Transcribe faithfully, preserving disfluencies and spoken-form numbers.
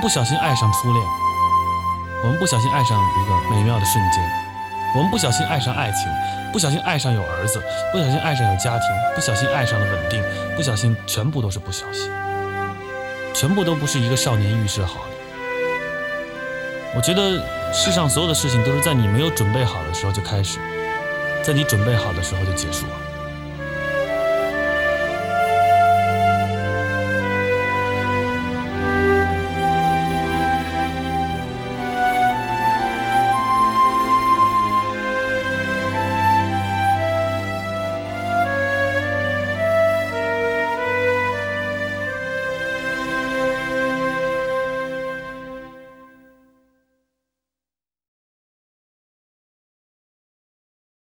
不小心爱上初恋，我们不小心爱上一个美妙的瞬间，我们不小心爱上爱情，不小心爱上有儿子，不小心爱上有家庭，不小心爱上了稳定，不小心全部都是不小心，全部都不是一个少年预设好的。我觉得世上所有的事情都是在你没有准备好的时候就开始，在你准备好的时候就结束了。